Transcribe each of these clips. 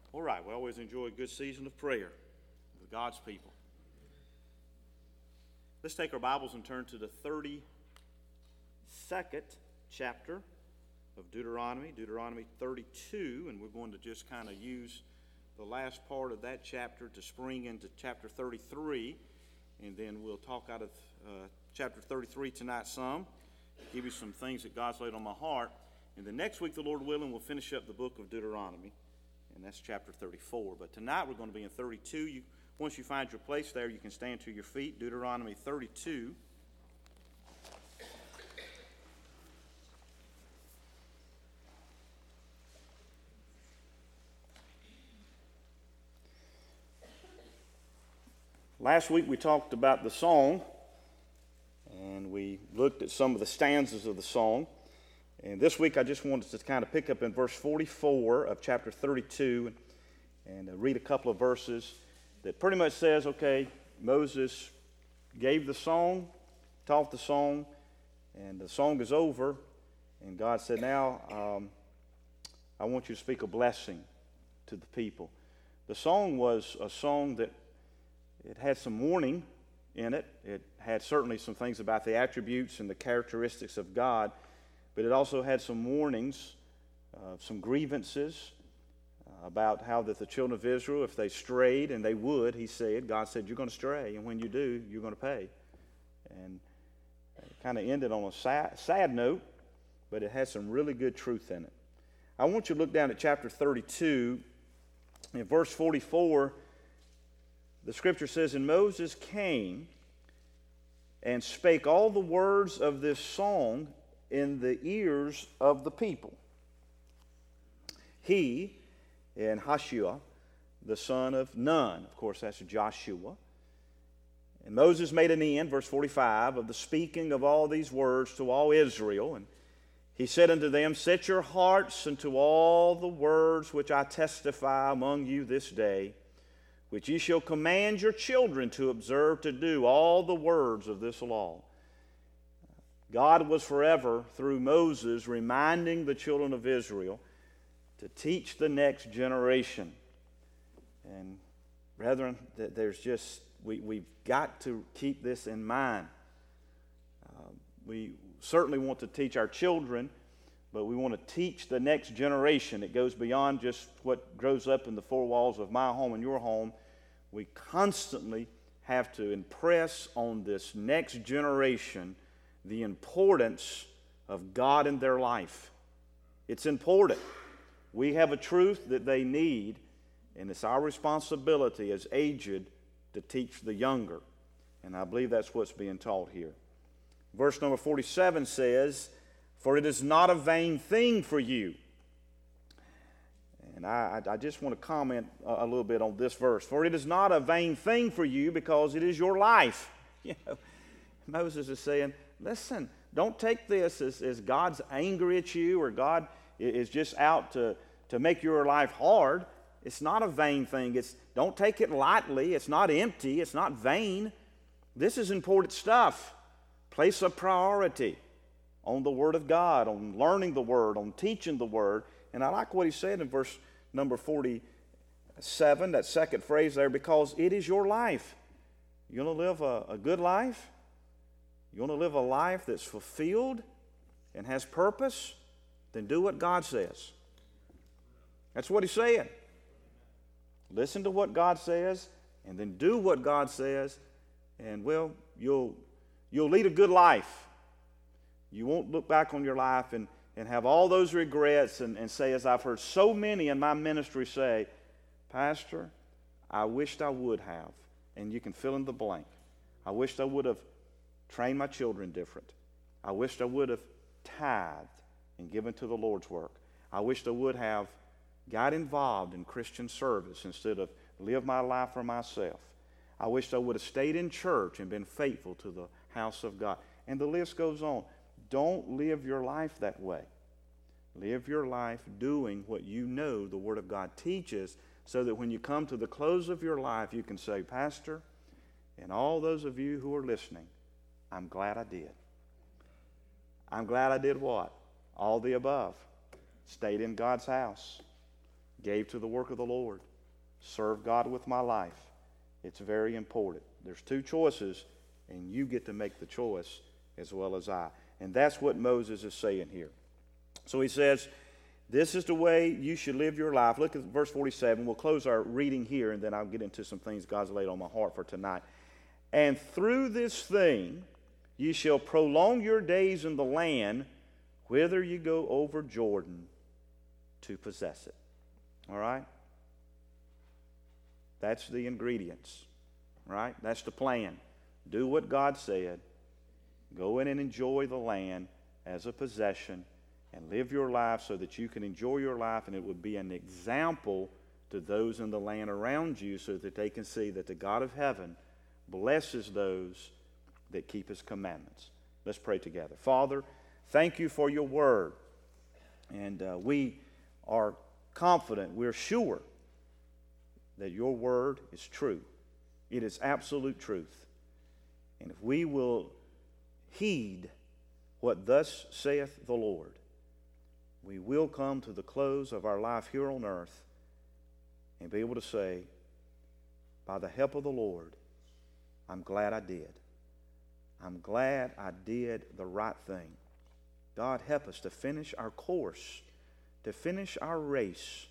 All right, we always enjoy a good season of prayer with God's people. Let's take our Bibles and turn to the 32nd chapter of Deuteronomy, Deuteronomy 32, and we're going to just kind of use the last part of that chapter to spring into chapter 33, and then we'll talk out of chapter 33 tonight some, give you some things that God's laid on my heart, and then next week, the Lord willing, we'll finish up the book of Deuteronomy. And that's chapter 34. But tonight we're going to be in 32. Once you find your place there, you can stand to your feet. Deuteronomy 32. Last week we talked about the song, and we looked at some of the stanzas of the song. And this week I just wanted to kind of pick up in verse 44 of chapter 32 and read a couple of verses that pretty much says, okay, Moses gave the song, taught the song, and the song is over. And God said, now I want you to speak a blessing to the people. The song was a song that it had some warning in it. It had certainly some things about the attributes and the characteristics of God. But it also had some warnings, some grievances about how that the children of Israel, if they strayed, and they would, he said, God said, you're going to stray, and when you do, you're going to pay. And it kind of ended on a sad note, but it had some really good truth in it. I want you to look down at chapter 32. In verse 44, the scripture says, and Moses came and spake all the words of this song in the ears of the people. He and Hoshea, the son of Nun, of course that's Joshua. And Moses made an end, verse 45, of the speaking of all these words to all Israel. And he said unto them, set your hearts unto all the words which I testify among you this day, which ye shall command your children to observe to do all the words of this law. God was forever, through Moses, reminding the children of Israel to teach the next generation. And brethren, there's just, we've got to keep this in mind. We certainly want to teach our children, but we want to teach the next generation. It goes beyond just what grows up in the four walls of my home and your home. We constantly have to impress on this next generation the importance of God in their life. It's important. We have a truth that they need, and it's our responsibility as aged to teach the younger. And I believe that's what's being taught here. Verse number 47 says, for it is not a vain thing for you. And I just want to comment a little bit on this verse. For it is not a vain thing for you because it is your life. You know, Moses is saying, listen, don't take this as God's angry at you or God is just out to make your life hard. It's not a vain thing. Don't take it lightly. It's not empty. It's not vain. This is important stuff. Place a priority on the Word of God, on learning the Word, on teaching the Word. And I like what he said in verse number 47, that second phrase there, because it is your life. You want to live a good life? You want to live a life that's fulfilled and has purpose? Then do what God says. That's what he's saying. Listen to what God says, and then do what God says, and well, you'll lead a good life. You won't look back on your life and have all those regrets and say, as I've heard so many in my ministry say, Pastor, I wished I would have, and you can fill in the blank. I wished I would have trained my children different. I wished I would have tithed and given to the Lord's work. I wished I would have got involved in Christian service instead of live my life for myself. I wished I would have stayed in church and been faithful to the house of God. And the list goes on. Don't live your life that way. Live your life doing what you know the Word of God teaches, so that when you come to the close of your life, you can say, Pastor, and all those of you who are listening, I'm glad I did. I'm glad I did what? All the above. Stayed in God's house. gave to the work of the Lord, served God with my life. It's very important. There's two choices, and you get to make the choice as well as I. And that's what Moses is saying here. So he says, this is the way you should live your life. Look at verse 47. We'll close our reading here, and then I'll get into some things God's laid on my heart for tonight. And through this thing you shall prolong your days in the land whither you go over Jordan to possess it. All right? That's the ingredients. Right? That's the plan. Do what God said. Go in and enjoy the land as a possession and live your life so that you can enjoy your life, and it would be an example to those in the land around you so that they can see that the God of heaven blesses those that keep his commandments. Let's pray together. Father, thank you for your word. And we are confident, we're sure that your word is true. It is absolute truth. And if we will heed what thus saith the Lord, we will come to the close of our life here on earth and be able to say, by the help of the Lord, I'm glad I did. I'm glad I did the right thing. God, help us to finish our course, to finish our race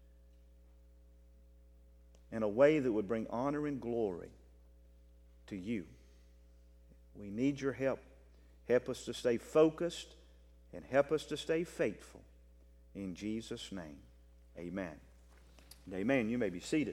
in a way that would bring honor and glory to you. We need your help. Help us to stay focused and help us to stay faithful. In Jesus' name, amen. And amen. You may be seated.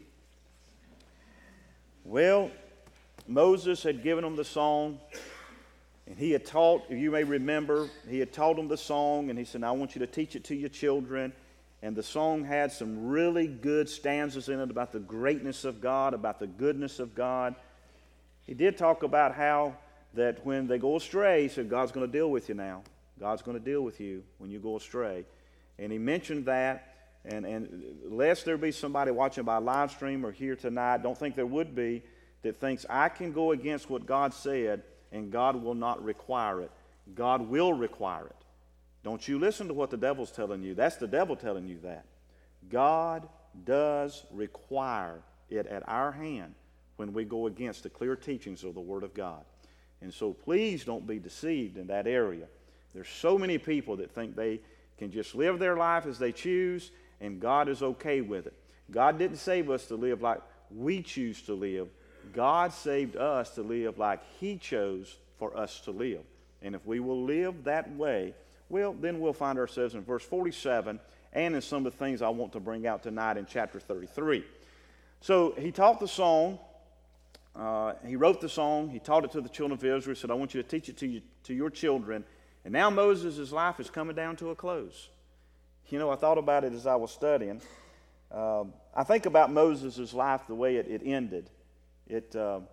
Well, Moses had given them the song, and he had taught, if you may remember, he had taught them the song, and he said, I want you to teach it to your children. And the song had some really good stanzas in it about the greatness of God, about the goodness of God. He did talk about how that when they go astray, he said, God's going to deal with you now. God's going to deal with you when you go astray. And he mentioned that, and lest there be somebody watching by live stream or here tonight, don't think there would be, that thinks I can go against what God said and God will not require it. God will require it. Don't you listen to what the devil's telling you. That's the devil telling you that. God does require it at our hand when we go against the clear teachings of the Word of God. And so please don't be deceived in that area. There's so many people that think they can just live their life as they choose and God is okay with it. God didn't save us to live like we choose to live. God saved us to live like He chose for us to live. And if we will live that way, well, then we'll find ourselves in verse 47 and in some of the things I want to bring out tonight in chapter 33. So he taught the song. He wrote the song. He taught it to the children of Israel. He said, I want you to teach it to your children. And now Moses' life is coming down to a close. You know, I thought about it as I was studying. I think about Moses' life the way it ended. It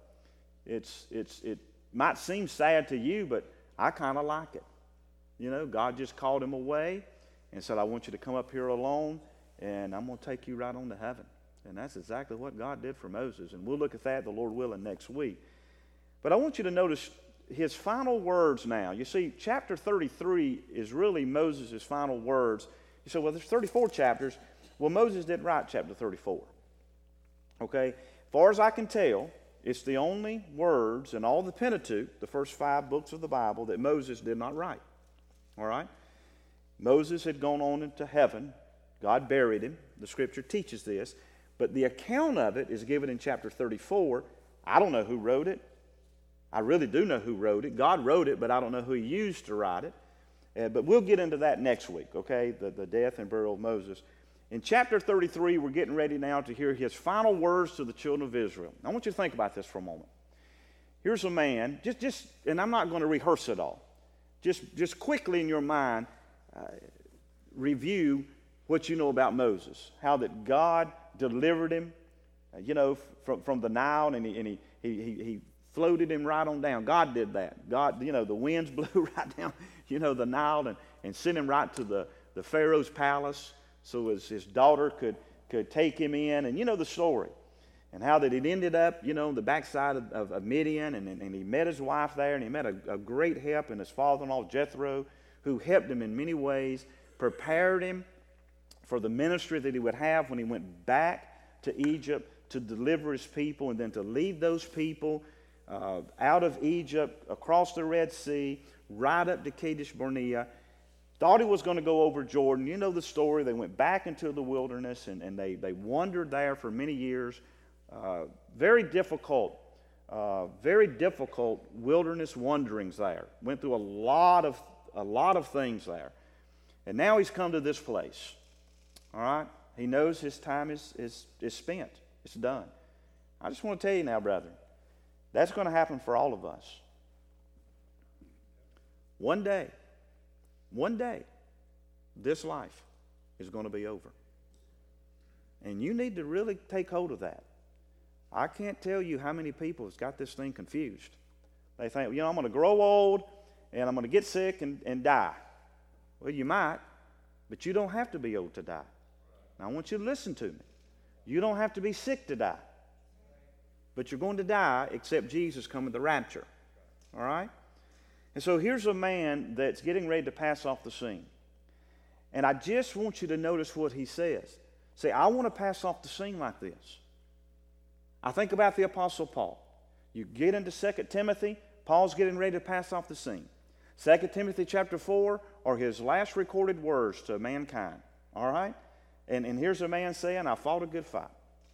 might seem sad to you, but I kind of like it. You know, God just called him away and said, I want you to come up here alone, and I'm going to take you right on to heaven. And that's exactly what God did for Moses. And we'll look at that, the Lord willing, next week. But I want you to notice his final words now. You see, chapter 33 is really Moses' final words. You say, well, there's 34 chapters. Well, Moses didn't write chapter 34. Okay? As far as I can tell, it's the only words in all the Pentateuch, the first 5 books of the Bible, that Moses did not write. All right? Moses had gone on into heaven. God buried him. The Scripture teaches this. But the account of it is given in chapter 34. I don't know who wrote it. I really do know who wrote it. God wrote it, but I don't know who He used to write it. But we'll get into that next week, okay? The death and burial of Moses. In chapter 33, we're getting ready now to hear his final words to the children of Israel. I want you to think about this for a moment. Here's a man, and I'm not going to rehearse it all. Just quickly in your mind, review what you know about Moses. How that God delivered him, from the Nile, and he floated him right on down. God did that. God, the winds blew right down, the Nile, and sent him right to the Pharaoh's palace, so as his daughter could take him in. And you know the story. And how that it ended up, on the backside of Midian, and he met his wife there, and he met a great help in his father-in-law, Jethro, who helped him in many ways, prepared him for the ministry that he would have when he went back to Egypt to deliver his people and then to lead those people out of Egypt, across the Red Sea, right up to Kadesh Barnea. Thought he was going to go over Jordan. You know the story. They went back into the wilderness and they wandered there for many years. Very difficult wilderness wanderings there. Went through a lot of things there. And now he's come to this place. All right? He knows his time is spent. It's done. I just want to tell you now, brethren, that's going to happen for all of us. One day, this life is going to be over. And you need to really take hold of that. I can't tell you how many people has got this thing confused. They think, I'm going to grow old and I'm going to get sick and die. Well, you might, but you don't have to be old to die. Now, I want you to listen to me. You don't have to be sick to die. But you're going to die except Jesus come with the rapture. All right? And so here's a man that's getting ready to pass off the scene. And I just want you to notice what he says. Say, I want to pass off the scene like this. I think about the Apostle Paul. You get into 2 Timothy, Paul's getting ready to pass off the scene. 2 Timothy chapter 4 are his last recorded words to mankind. All right? And here's a man saying, I fought a good fight.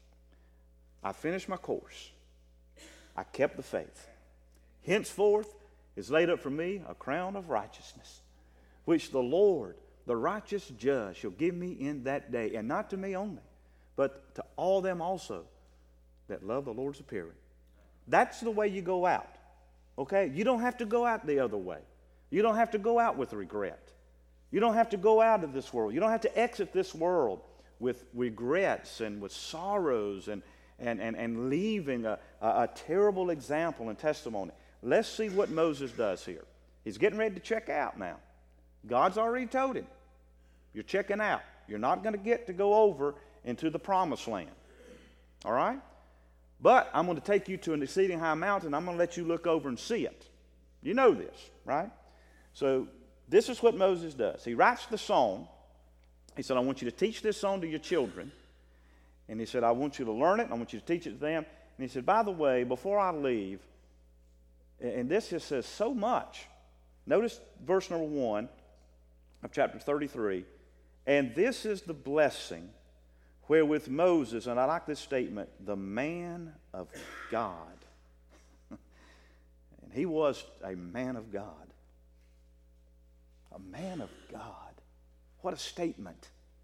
I finished my course. I kept the faith. Henceforth is laid up for me a crown of righteousness, which the Lord, the righteous judge, shall give me in that day, and not to me only, but to all them also that love the Lord's appearing. That's the way you go out. Okay? You don't have to go out the other way. You don't have to go out with regret. You don't have to go out of this world. You don't have to exit this world with regrets and with sorrows and leaving a terrible example and testimony. Let's see what Moses does here. He's getting ready to check out now. God's already told him, you're checking out. You're not going to get to go over into the promised land. All right? But I'm going to take you to an exceeding high mountain. I'm going to let you look over and see it. You know this, right? So this is what Moses does. He writes the song. He said, I want you to teach this song to your children. And he said, I want you to learn it. I want you to teach it to them. And he said, by the way, before I leave, and this just says so much. Notice verse number 1 of chapter 33. And this is the blessing wherewith Moses, and I like this statement, the man of God. And he was a man of God. A man of God. What a statement.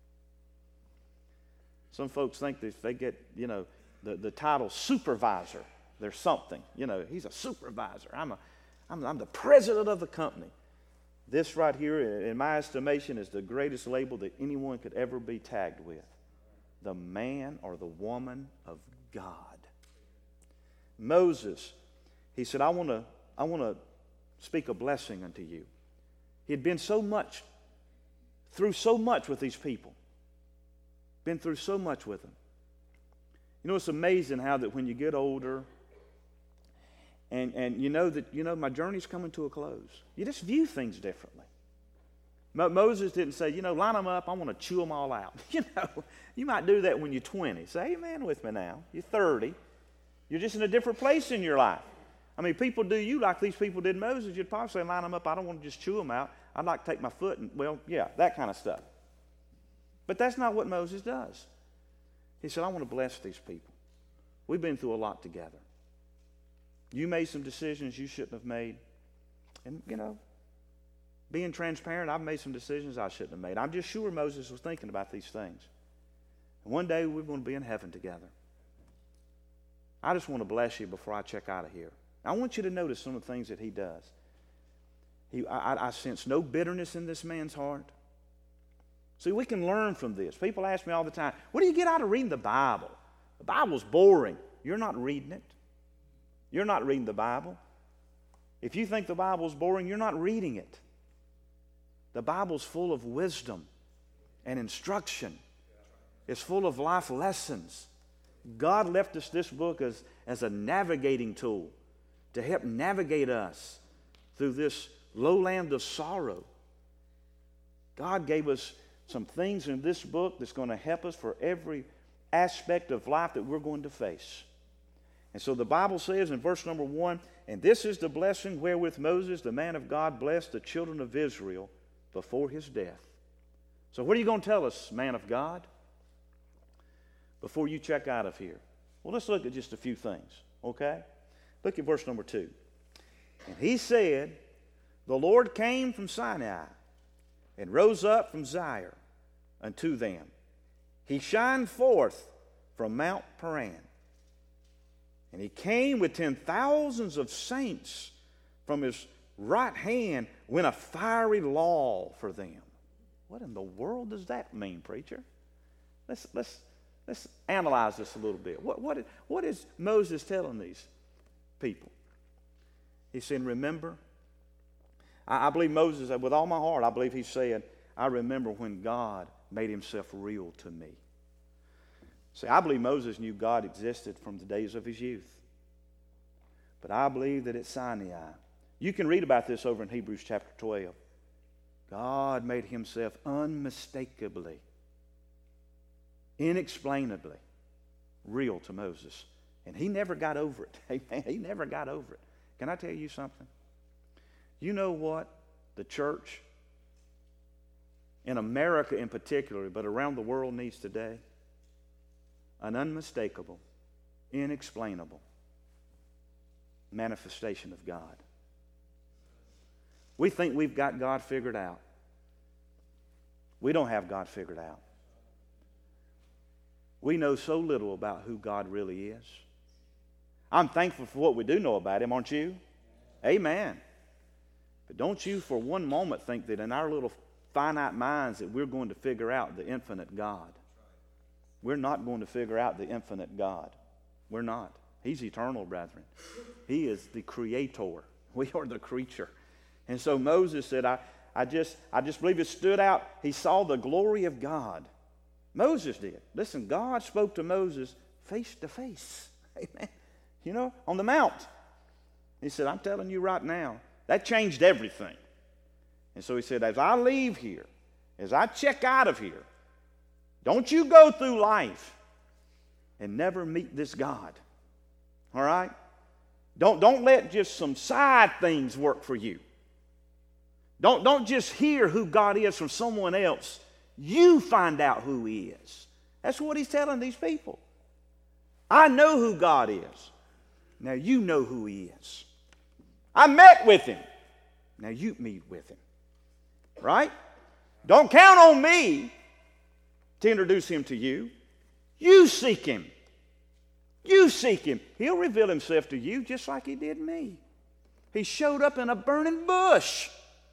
Some folks think that if they get, the title supervisor, there's something. He's a supervisor. I'm the president of the company. This right here, in my estimation, is the greatest label that anyone could ever be tagged with. The man or the woman of God. Moses, he said, I want to speak a blessing unto you. He had been through so much with these people. Been through so much with them. It's amazing how that when you get older and you know that, my journey's coming to a close, you just view things differently. Moses didn't say, line them up, I want to chew them all out. You might do that when you're 20. Say amen with me now. You're 30. You're just in a different place in your life. I mean, people do you like these people did Moses. You'd probably say, line them up, I don't want to just chew them out. I'd like to take my foot and, that kind of stuff. But that's not what Moses does. He said, I want to bless these people. We've been through a lot together. You made some decisions you shouldn't have made. And, being transparent, I've made some decisions I shouldn't have made. I'm just sure Moses was thinking about these things. And one day we're going to be in heaven together. I just want to bless you before I check out of here. I want you to notice some of the things that he does. I sense no bitterness in this man's heart. See, we can learn from this. People ask me all the time, what do you get out of reading the Bible? The Bible's boring. You're not reading it. You're not reading the Bible. If you think the Bible's boring, you're not reading it. The Bible's full of wisdom and instruction. It's full of life lessons. God left us this book as a navigating tool to help navigate us through this lowland of sorrow. God gave us some things in this book that's going to help us for every aspect of life that we're going to face. And so the Bible says in verse number 1, and this is the blessing wherewith Moses, the man of God, blessed the children of Israel before his death. So what are you going to tell us, man of God, before you check out of here? Well, let's look at just a few things, okay? Look at verse number 2. And he said, the Lord came from Sinai and rose up from Zaire unto them. He shined forth from Mount Paran. And he came with 10,000s of saints. From his right hand went a fiery law for them. What in the world does that mean, preacher? Let's analyze this a little bit. What is Moses telling these people? He's saying, remember. I believe Moses, with all my heart, I believe he's saying, I remember when God made himself real to me. See, I believe Moses knew God existed from the days of his youth. But I believe that at Sinai, you can read about this over in Hebrews chapter 12. God made himself unmistakably, inexplainably real to Moses. And he never got over it. Amen. He never got over it. Can I tell you something? You know what the church, in America in particular, but around the world needs today? An unmistakable, inexplainable manifestation of God. We think we've got God figured out. We don't have God figured out. We know so little about who God really is. I'm thankful for what we do know about him, aren't you? Amen. But don't you for one moment think that in our little finite minds that we're going to figure out the infinite God. We're not going to figure out the infinite God. We're not. He's eternal, brethren. He is the creator. We are the creature. And so Moses said, I just believe it stood out. He saw the glory of God. Moses did. Listen, God spoke to Moses face to face. Amen. You know, on the mount. He said, I'm telling you right now, that changed everything. And so he said, as I leave here, as I check out of here, don't you go through life and never meet this God. All right? Don't let just some side things work for you. Don't just hear who God is from someone else. You find out who he is. That's what he's telling these people. I know who God is. Now you know who he is. I met with him. Now you meet with him. Right? Don't count on me to introduce him to you. You seek him. You seek him. He'll reveal himself to you just like he did me. He showed up in a burning bush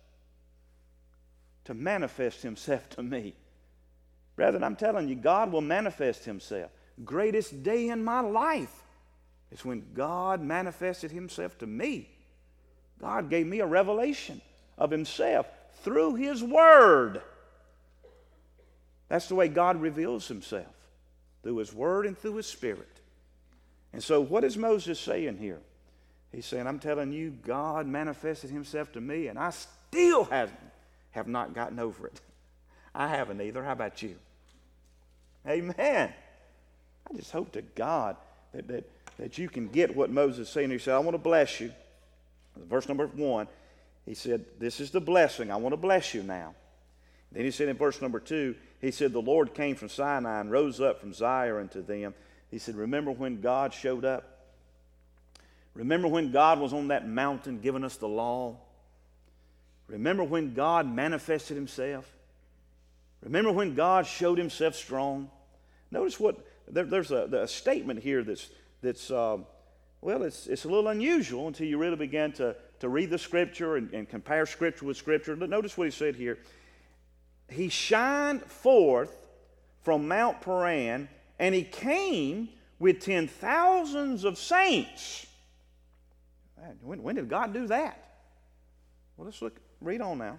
to manifest himself to me. Brethren, I'm telling you, God will manifest himself. Greatest day in my life is when God manifested himself to me. God gave me a revelation of himself through his word. That's the way God reveals himself, through his word and through his spirit. And so what is Moses saying here? He's saying, I'm telling you, God manifested himself to me, and I still have not gotten over it. I haven't either. How about you? Amen. I just hope to God that you can get what Moses is saying. He said, I want to bless you. Verse number 1, he said, this is the blessing. I want to bless you now. Then he said in verse number 2, he said, the Lord came from Sinai and rose up from Zaire unto them. He said, remember when God showed up? Remember when God was on that mountain giving us the law? Remember when God manifested himself? Remember when God showed himself strong? Notice there's a statement here that's it's a little unusual until you really begin to read the Scripture and compare Scripture with Scripture. Notice what he said here. He shined forth from Mount Paran, and he came with 10,000s of saints. When did God do that? Well, let's read on now.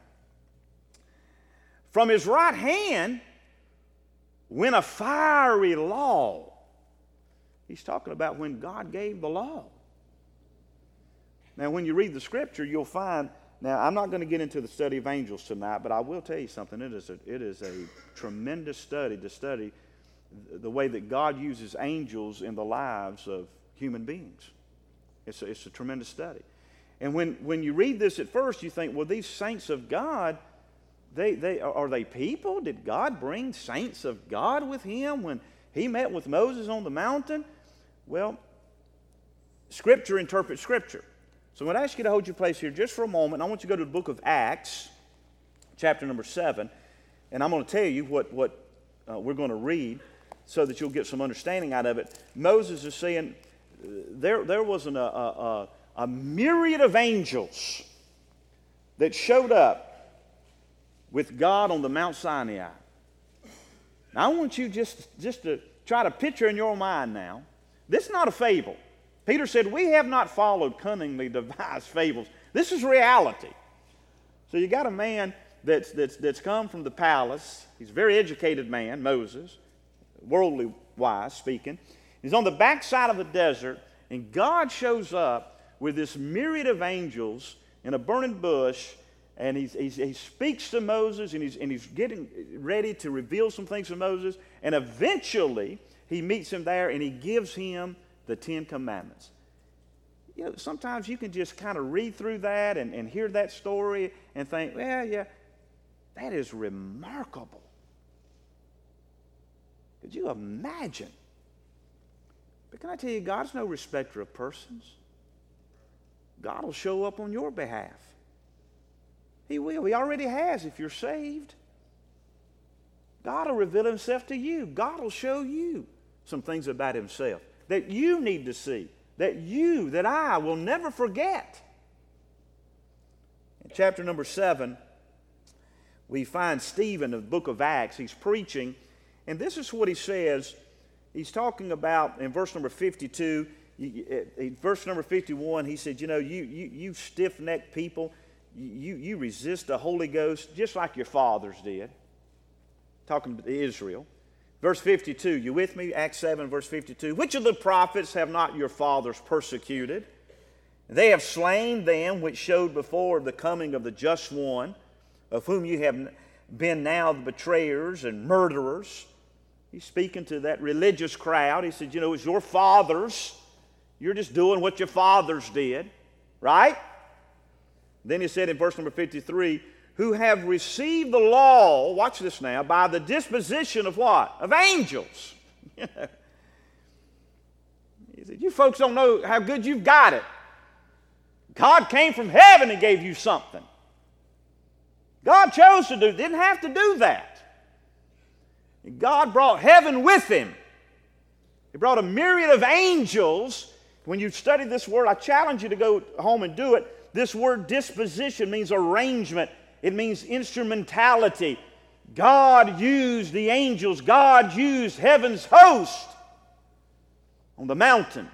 From his right hand went a fiery law. He's talking about when God gave the law. Now, when you read the Scripture, you'll find Now, I'm not going to get into the study of angels tonight, but I will tell you something. It is a tremendous study to study the way that God uses angels in the lives of human beings. It's a tremendous study. And when you read this at first, you think, well, these saints of God, are they people? Did God bring saints of God with him when he met with Moses on the mountain? Well, Scripture interprets Scripture. So I'm going to ask you to hold your place here just for a moment. I want you to go to the book of Acts, chapter number 7, and I'm going to tell you what we're going to read so that you'll get some understanding out of it. Moses is saying there was a myriad of angels that showed up with God on the Mount Sinai. Now, I want you just to try to picture in your mind now. This is not a fable. Peter said, we have not followed cunningly devised fables. This is reality. So you got a man that's come from the palace. He's a very educated man, Moses, worldly wise speaking. He's on the backside of the desert, and God shows up with this myriad of angels in a burning bush, and he speaks to Moses, and he's getting ready to reveal some things to Moses, and eventually he meets him there, and he gives him the 10 Commandments. You know, sometimes you can just kind of read through that and hear that story and think, well, yeah, that is remarkable. Could you imagine? But can I tell you, God's no respecter of persons. God will show up on your behalf. He will. He already has if you're saved. God will reveal himself to you. God will show you some things about himself that you need to see, that I will never forget. In chapter number 7, we find Stephen in the book of Acts. He's preaching, and this is what he says. He's talking about, in verse number 52, verse number 51, he said, you stiff-necked people, you resist the Holy Ghost just like your fathers did. Talking to Israel. Verse 52, you with me? Acts 7, verse 52. Which of the prophets have not your fathers persecuted? They have slain them which showed before the coming of the just one, of whom you have been now the betrayers and murderers. He's speaking to that religious crowd. He said, it's your fathers. You're just doing what your fathers did, right? Then he said in verse number 53, who have received the law, watch this now, by the disposition of what? Of angels. He said, you folks don't know how good you've got it. God came from heaven and gave you something. God chose to do it. Didn't have to do that. God brought heaven with him. He brought a myriad of angels. When you study this word, I challenge you to go home and do it. This word disposition means arrangement. It means instrumentality. God used the angels. God used heaven's host on the mountain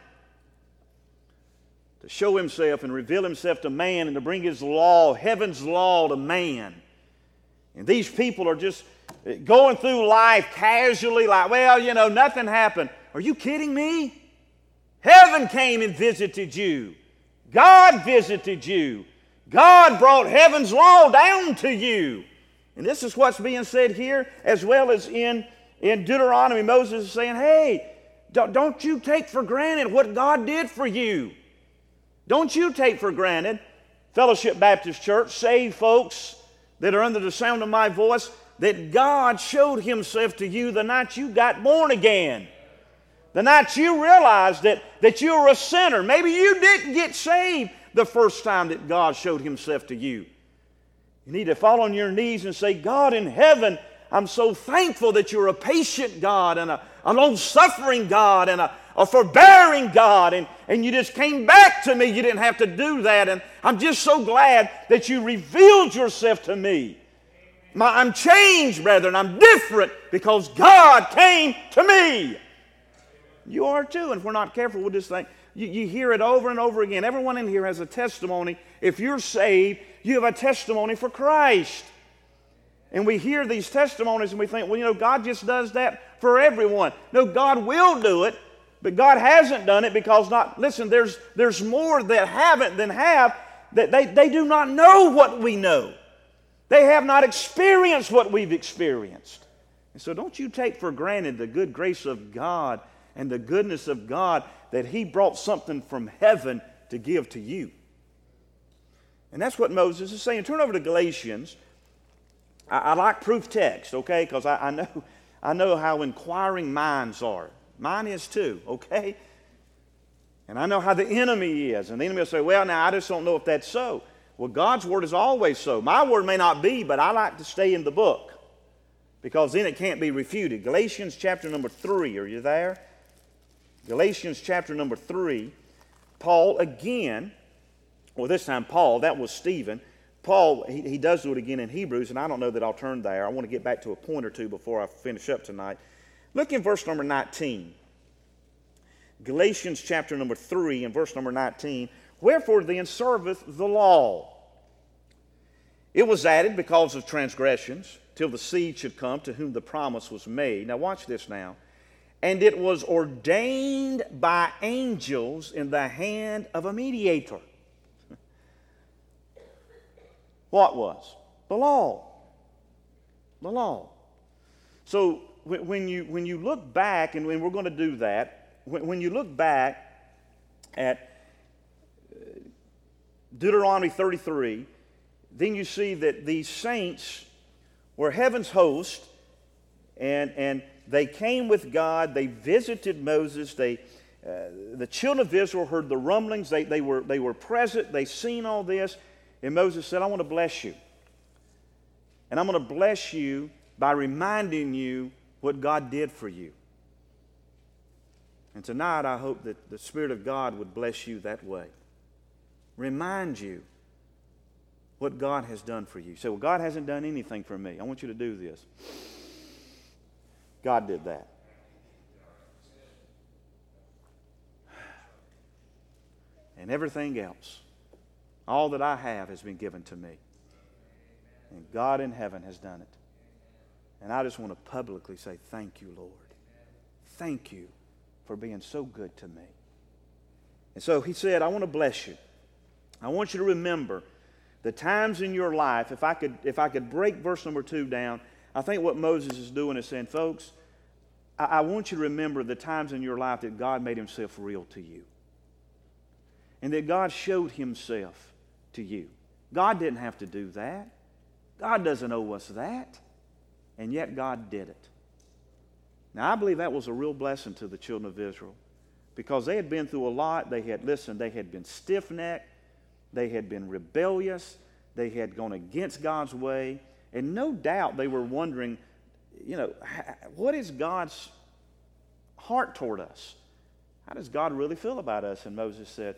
to show himself and reveal himself to man and to bring his law, heaven's law, to man. And these people are just going through life casually like, well, nothing happened. Are you kidding me? Heaven came and visited you. God visited you. God brought heaven's law down to you. And this is what's being said here, as well as in Deuteronomy. Moses is saying, hey, don't you take for granted what God did for you. Don't you take for granted, Fellowship Baptist Church, saved folks that are under the sound of my voice, that God showed himself to you the night you got born again. The night you realized that you were a sinner. Maybe you didn't get saved the first time that God showed himself to you. You need to fall on your knees and say, God in heaven, I'm so thankful that you're a patient God and a long-suffering God and a forbearing God. And you just came back to me. You didn't have to do that. And I'm just so glad that you revealed yourself to me. I'm changed, brethren. I'm different because God came to me. You are too. And if we're not careful, we'll just think, you hear it over and over again. Everyone in here has a testimony. If you're saved, you have a testimony for Christ. And we hear these testimonies and we think, God just does that for everyone. No, God will do it, but God hasn't done it because listen, there's more that haven't than have. They do not know what we know. They have not experienced what we've experienced. And so don't you take for granted the good grace of God and the goodness of God that He brought something from heaven to give to you. And that's what Moses is saying. Turn over to Galatians. I like proof text, okay, because I know how inquiring minds are. Mine is too, okay? And I know how the enemy is. And the enemy will say, well, now I just don't know if that's so. Well, God's word is always so. My word may not be, but I like to stay in the book because then it can't be refuted. Galatians chapter number 3, are you there? Galatians chapter number 3, Paul again, well, this time Paul, that was Stephen. Paul, he does do it again in Hebrews, and I don't know that I'll turn there. I want to get back to a point or two before I finish up tonight. Look in verse number 19. Galatians chapter number 3 and verse number 19. Wherefore then serveth the law? It was added because of transgressions, till the seed should come to whom the promise was made. Now watch this now. And it was ordained by angels in the hand of a mediator. What was? The law. The law. So when you look back, and we're going to do that, when you look back at Deuteronomy 33, then you see that these saints were heaven's host, and they came with God. They visited Moses. The children of Israel heard the rumblings. They were present. They seen all this. And Moses said, I want to bless you. And I'm going to bless you by reminding you what God did for you. And tonight I hope that the Spirit of God would bless you that way. Remind you what God has done for you. You say, well, God hasn't done anything for me. I want you to do this. God did that. And everything else, all that I have has been given to me. And God in heaven has done it. And I just want to publicly say, thank you, Lord. Thank you for being so good to me. And so he said, I want to bless you. I want you to remember the times in your life. If I could break verse number 2 down, I think what Moses is doing is saying, folks, I want you to remember the times in your life that God made himself real to you. And that God showed himself to you. God didn't have to do that. God doesn't owe us that. And yet God did it. Now I believe that was a real blessing to the children of Israel. Because they had been through a lot. They had been stiff-necked. They had been rebellious. They had gone against God's way. And no doubt they were wondering, what is God's heart toward us? How does God really feel about us? And Moses said,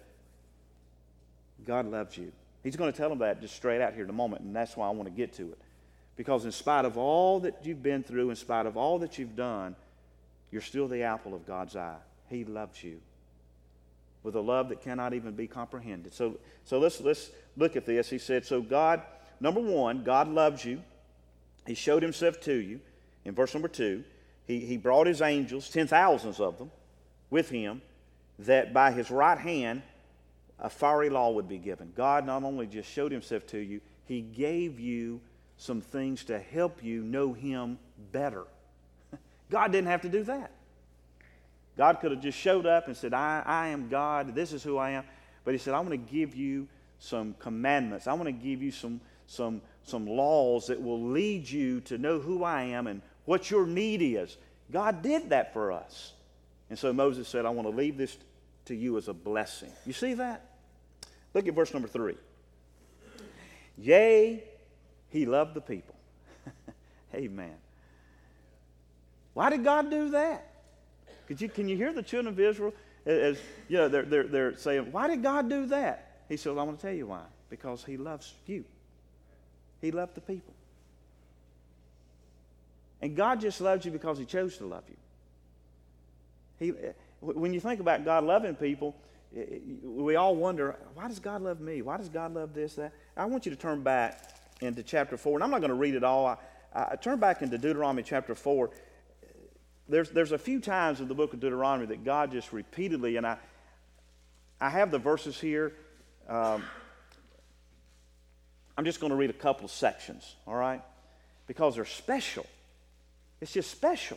God loves you. He's going to tell them that just straight out here in a moment, and that's why I want to get to it. Because in spite of all that you've been through, in spite of all that you've done, you're still the apple of God's eye. He loves you with a love that cannot even be comprehended. So let's look at this. He said, so God, number one, God loves you. He showed himself to you. In verse number 2, he brought his angels, 10,000s of them, with him, that by his right hand a fiery law would be given. God not only just showed himself to you, he gave you some things to help you know him better. God didn't have to do that. God could have just showed up and said, I am God, this is who I am. But he said, I want to give you some commandments. I want to give you some laws that will lead you to know who I am and what your need is. God did that for us. And so Moses said, I want to leave this to you as a blessing. You see that? Look at verse number 3. Yea, he loved the people. Amen. Why did God do that? Can you hear the children of Israel? As they're saying, why did God do that? He said, I want to tell you why. Because he loves you. He loved the people. And God just loves you because he chose to love you. When you think about God loving people, we all wonder, why does God love me? Why does God love this, that? I want you to turn back into chapter 4. And I'm not going to read it all. I turn back into Deuteronomy chapter 4. There's a few times in the book of Deuteronomy that God just repeatedly, and I have the verses here. I'm just going to read a couple of sections, all right? Because they're special. It's just special.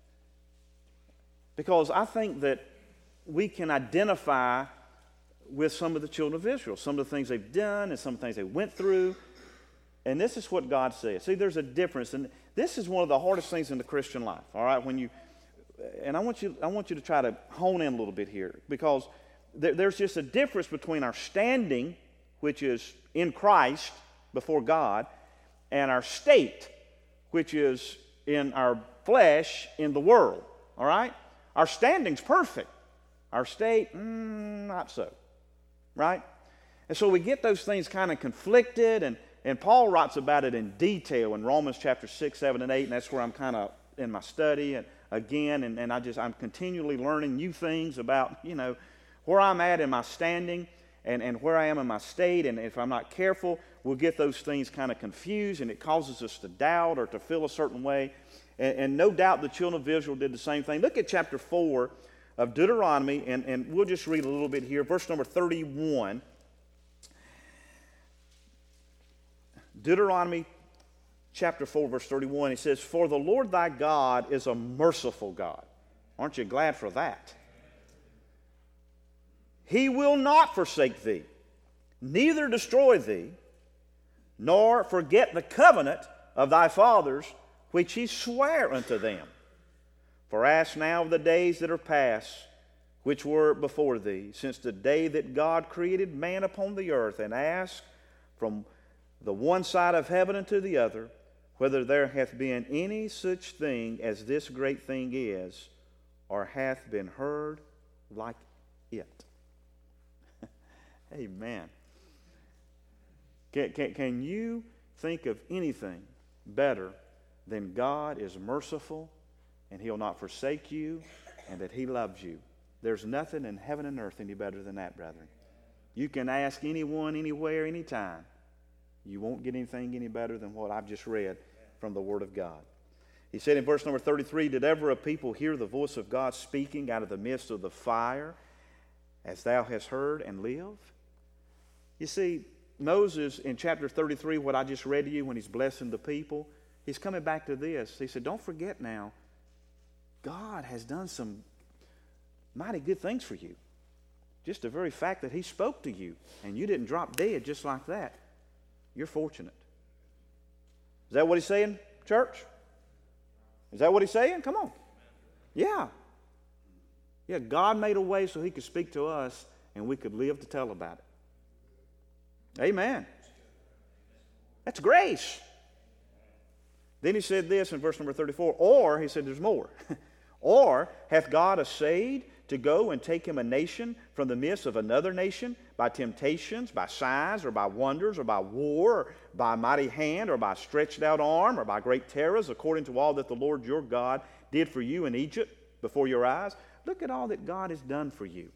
Because I think that we can identify with some of the children of Israel, some of the things they've done and some of the things they went through. And this is what God says. See, there's a difference. And this is one of the hardest things in the Christian life, all right? And I want you to try to hone in a little bit here, because there's just a difference between our standing, which is in Christ before God, and our state, which is in our flesh in the world, all right? Our standing's perfect. Our state, not so, right? And so we get those things kind of conflicted, and Paul writes about it in detail in Romans chapter 6, 7, and 8, and that's where I'm kind of in my study, and again, and I'm continually learning new things about, where I'm at in my standing and where I am in my state, and if I'm not careful, we'll get those things kind of confused, and it causes us to doubt or to feel a certain way. And no doubt the children of Israel did the same thing. Look at chapter 4 of Deuteronomy, and we'll just read a little bit here. Verse number 31. Deuteronomy chapter 4, verse 31, it says, "For the Lord thy God is a merciful God." Aren't you glad for that? "He will not forsake thee, neither destroy thee, nor forget the covenant of thy fathers, which he sware unto them. For ask now of the days that are past, which were before thee, since the day that God created man upon the earth, and ask from the one side of heaven unto the other, whether there hath been any such thing as this great thing is, or hath been heard like it." Amen. Can you think of anything better than God is merciful, and he'll not forsake you, and that he loves you? There's nothing in heaven and earth any better than that, brethren. You can ask anyone, anywhere, anytime. You won't get anything any better than what I've just read from the Word of God. He said in verse number 33, "Did ever a people hear the voice of God speaking out of the midst of the fire, as thou hast heard, and live?" You see, Moses in chapter 33, what I just read to you when he's blessing the people, he's coming back to this. He said, don't forget now, God has done some mighty good things for you. Just the very fact that he spoke to you and you didn't drop dead just like that, you're fortunate. Is that what he's saying, church? Is that what he's saying? Come on. Yeah. Yeah, God made a way so he could speak to us and we could live to tell about it. Amen. That's grace. Then he said this in verse number 34, or, he said there's more, or hath God essayed to go and take him a nation from the midst of another nation by temptations, by signs, or by wonders, or by war, or by mighty hand, or by stretched out arm, or by great terrors, according to all that the Lord your God did for you in Egypt before your eyes? Look at all that God has done for you.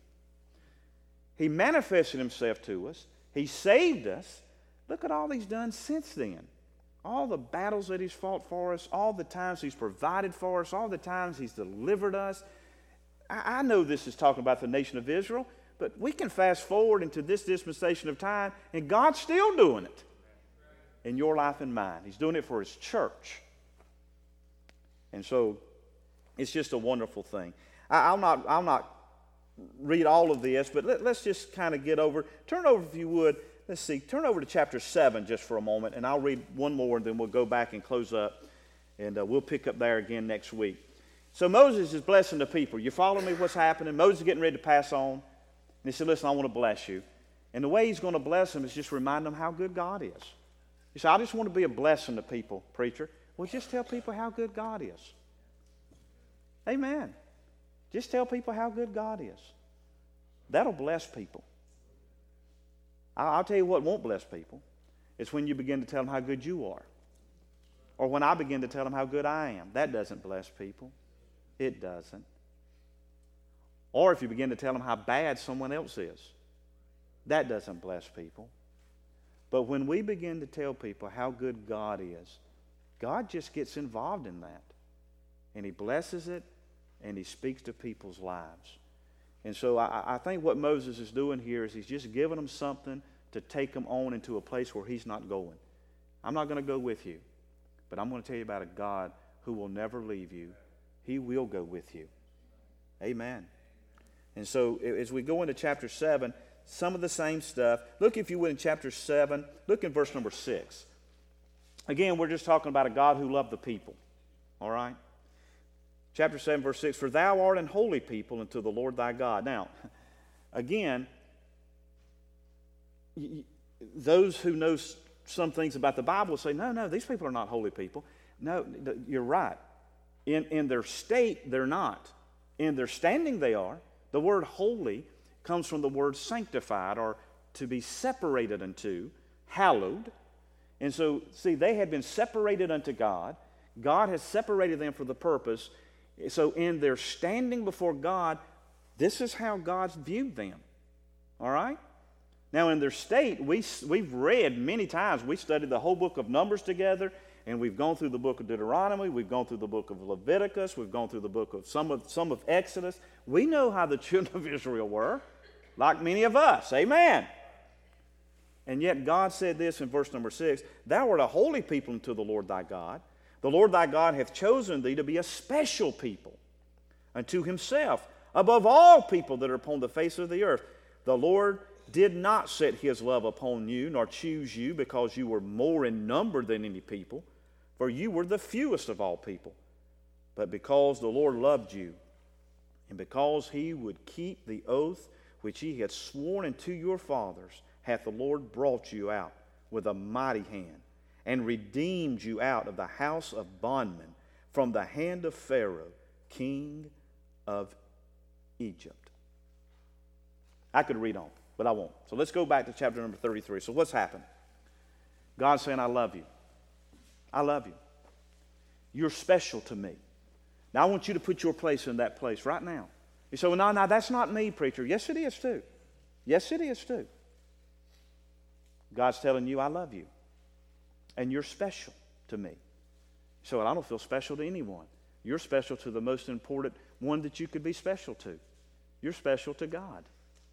He manifested himself to us. He saved us. Look at all he's done since then. All the battles that he's fought for us, all the times he's provided for us, all the times he's delivered us. I know this is talking about the nation of Israel, but we can fast forward into this dispensation of time, and God's still doing it in your life and mine. He's doing it for his church. And so it's just a wonderful thing. I'll not read all of this, but let's just kind of turn over if you would. Let's see, turn over to chapter 7 just for a moment, and I'll read one more, and then we'll go back and close up, and we'll pick up there again next week. So Moses is blessing the people. You follow me what's happening? Moses is getting ready to pass on, and he said, listen, I want to bless you. And the way he's going to bless them is just remind them how good God is. You say, I just want to be a blessing to people, preacher. Well, just tell people how good God is. Amen. Just tell people how good God is. That'll bless people. I'll tell you what won't bless people. It's when you begin to tell them how good you are. Or when I begin to tell them how good I am. That doesn't bless people. It doesn't. Or if you begin to tell them how bad someone else is. That doesn't bless people. But when we begin to tell people how good God is, God just gets involved in that. And he blesses it, and he speaks to people's lives. And so I think what Moses is doing here is he's just giving them something to take them on into a place where he's not going. I'm not going to go with you, but I'm going to tell you about a God who will never leave you. He will go with you. Amen. And so as we go into chapter 7, some of the same stuff. Look, if you would, in chapter 7, look in verse number 6. Again, we're just talking about a God who loved the people. All right? Chapter 7, verse 6, "For thou art an holy people unto the Lord thy God." Now, again, those who know some things about the Bible will say, no, these people are not holy people. No, you're right. In their state, they're not. In their standing, they are. The word holy comes from the word sanctified, or to be separated unto, hallowed. And so, see, they had been separated unto God. God has separated them for the purpose. So in their standing before God, this is how God's viewed them. All right? Now, in their state, we've read many times. We studied the whole book of Numbers together, and we've gone through the book of Deuteronomy. We've gone through the book of Leviticus. We've gone through the book of some of Exodus. We know how the children of Israel were, like many of us. Amen. And yet God said this in verse number 6, "Thou art a holy people unto the Lord thy God. The Lord thy God hath chosen thee to be a special people unto himself, above all people that are upon the face of the earth. The Lord did not set his love upon you, nor choose you, because you were more in number than any people, for you were the fewest of all people. But because the Lord loved you, and because he would keep the oath which he had sworn unto your fathers, hath the Lord brought you out with a mighty hand, and redeemed you out of the house of bondmen, from the hand of Pharaoh, king of Egypt." I could read on, but I won't. So let's go back to chapter number 33. So what's happened? God's saying, "I love you. I love you. You're special to me. Now I want you to put your place in that place right now." You say, "Well, no, that's not me, preacher." Yes, it is too. Yes, it is too. God's telling you, "I love you. And you're special to me." So I don't feel special to anyone. You're special to the most important one that you could be special to. You're special to God.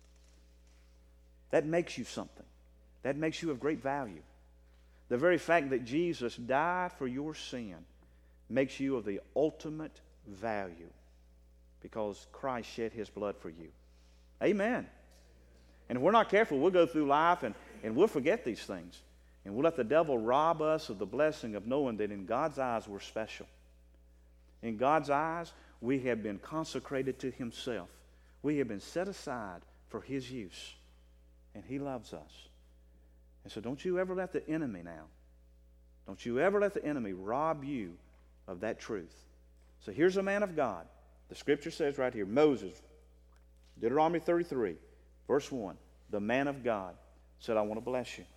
That makes you something. That makes you of great value. The very fact that Jesus died for your sin makes you of the ultimate value, because Christ shed his blood for you. Amen. And if we're not careful, we'll go through life and we'll forget these things. And we'll let the devil rob us of the blessing of knowing that in God's eyes we're special. In God's eyes, we have been consecrated to himself. We have been set aside for his use. And he loves us. And so don't you ever let the enemy don't you ever let the enemy rob you of that truth. So here's a man of God. The scripture says right here, Moses, Deuteronomy 33, verse 1, the man of God said, "I want to bless you.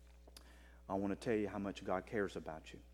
I want to tell you how much God cares about you.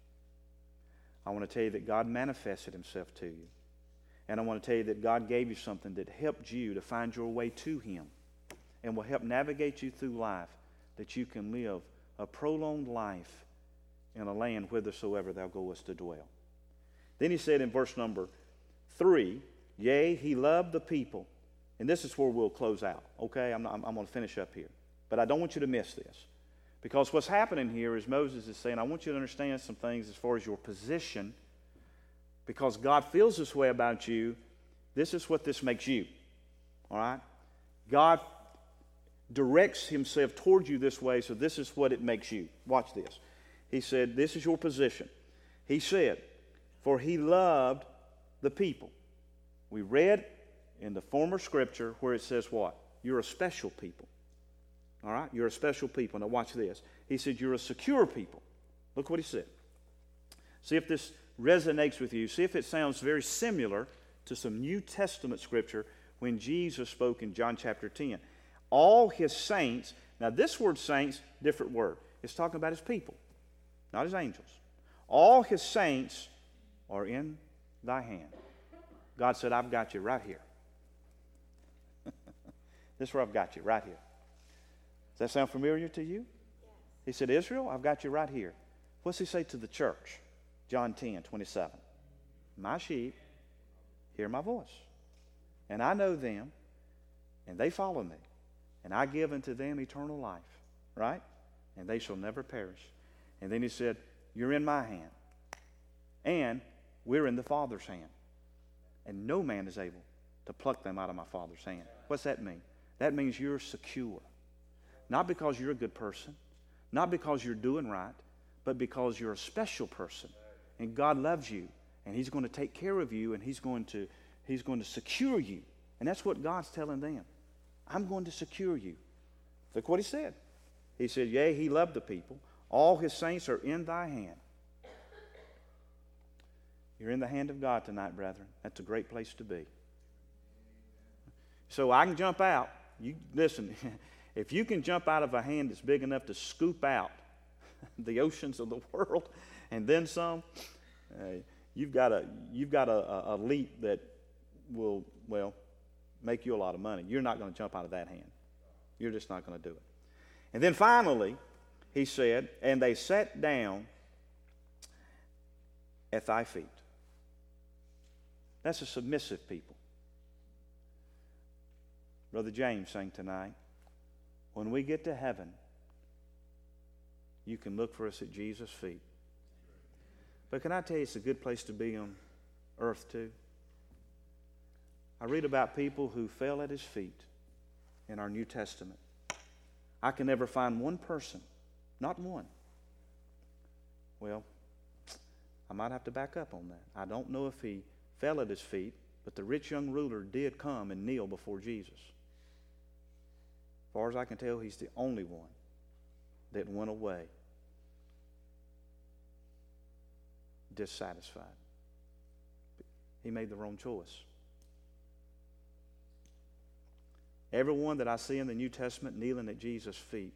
I want to tell you that God manifested himself to you. And I want to tell you that God gave you something that helped you to find your way to him and will help navigate you through life, that you can live a prolonged life in a land whithersoever thou goest to dwell." Then he said in verse number 3, "Yea, he loved the people." And this is where we'll close out. Okay, I'm going to finish up here. But I don't want you to miss this. Because what's happening here is Moses is saying, I want you to understand some things as far as your position. Because God feels this way about you, this is what this makes you. All right? God directs himself towards you this way, so this is what it makes you. Watch this. He said, this is your position. He said, "For he loved the people." We read in the former scripture where it says what? You're a special people. All right? You're a special people. Now watch this. He said you're a secure people. Look what he said. See if this resonates with you. See if it sounds very similar to some New Testament scripture when Jesus spoke in John chapter 10. All his saints, now this word saints, different word. It's talking about his people, not his angels. All his saints are in thy hand. God said, "I've got you right here." This is where I've got you, right here. Does that sound familiar to you? He said, "Israel, I've got you right here." What's he say to the church? John 10:27. "My sheep hear my voice, and I know them, and they follow me, and I give unto them eternal life, right? And they shall never perish. And then he said, you're in my hand. And we're in the Father's hand. And no man is able to pluck them out of my Father's hand. What's that mean? That means you're secure. Not because you're a good person, not because you're doing right, but because you're a special person. And God loves you. And He's going to take care of you, and He's going to secure you. And that's what God's telling them. I'm going to secure you. Look what He said. He said, yea, He loved the people. All His saints are in thy hand. You're in the hand of God tonight, brethren. That's a great place to be. So I can jump out. You listen, if you can jump out of a hand that's big enough to scoop out the oceans of the world and then some, you've got a leap that will, well, make you a lot of money. You're not going to jump out of that hand. You're just not going to do it. And then finally, he said, and they sat down at thy feet. That's a submissive people. Brother James sang tonight, when we get to heaven, you can look for us at Jesus' feet. But can I tell you, it's a good place to be on earth too. I read about people who fell at His feet in our New Testament. I can never find one person, not one. Well, I might have to back up on that. I don't know if he fell at His feet, but the rich young ruler did come and kneel before Jesus. As far as I can tell, he's the only one that went away dissatisfied. He made the wrong choice. Everyone that I see in the New Testament kneeling at Jesus' feet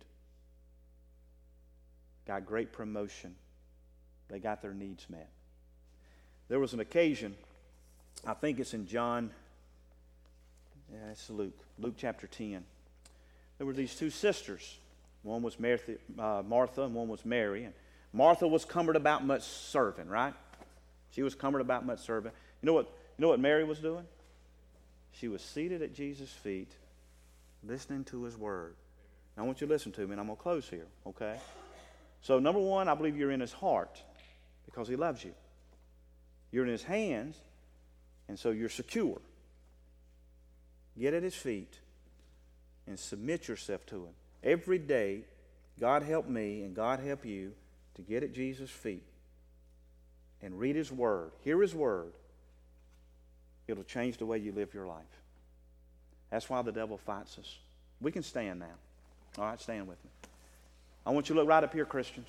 got great promotion. They got their needs met. There was an occasion, I think it's in John, it's Luke chapter 10. There were these two sisters. One was Martha and one was Mary. And Martha was cumbered about much serving, right? She was cumbered about much serving. You know what Mary was doing? She was seated at Jesus' feet, listening to His Word. Now I want you to listen to me, and I'm going to close here, okay? So number one, I believe you're in His heart because He loves you. You're in His hands, and so you're secure. Get at His feet and submit yourself to Him. Every day, God help me and God help you to get at Jesus' feet and read His Word. Hear His Word. It'll change the way you live your life. That's why the devil fights us. We can stand now. All right, stand with me. I want you to look right up here, Christians.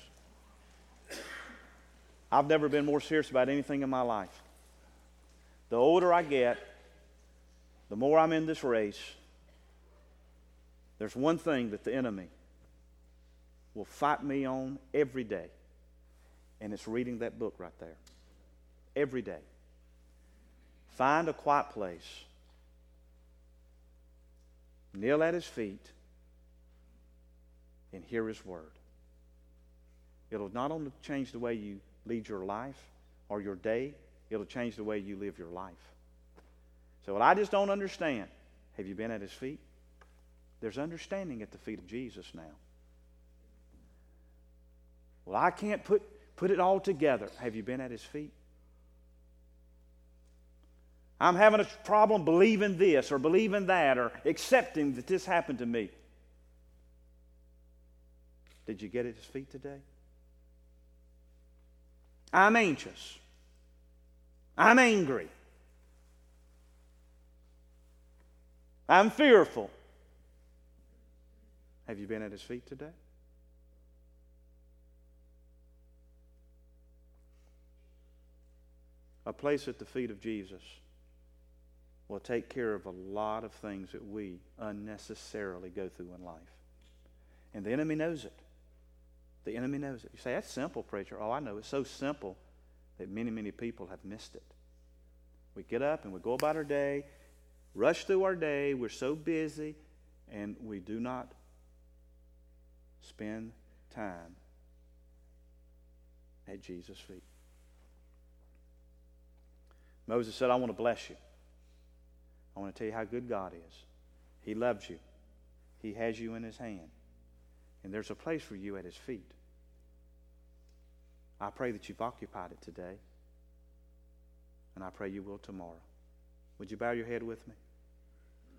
I've never been more serious about anything in my life. The older I get, the more I'm in this race, there's one thing that the enemy will fight me on every day, and it's reading that book right there. Every day. Find a quiet place. Kneel at His feet and hear His Word. It'll not only change the way you lead your life or your day, it'll change the way you live your life. So what I just don't understand, have you been at His feet? There's understanding at the feet of Jesus now. Well, I can't put it all together. Have you been at His feet? I'm having a problem believing this or believing that or accepting that this happened to me. Did you get at His feet today? I'm anxious. I'm angry. I'm fearful. Have you been at His feet today? A place at the feet of Jesus will take care of a lot of things that we unnecessarily go through in life. And the enemy knows it. The enemy knows it. You say, that's simple, preacher. Oh, I know. It's so simple that many, many people have missed it. We get up and we go about our day, rush through our day. We're so busy, and we do not spend time at Jesus' feet. Moses said, I want to bless you. I want to tell you how good God is. He loves you. He has you in His hand. And there's a place for you at His feet. I pray that you've occupied it today. And I pray you will tomorrow. Would you bow your head with me?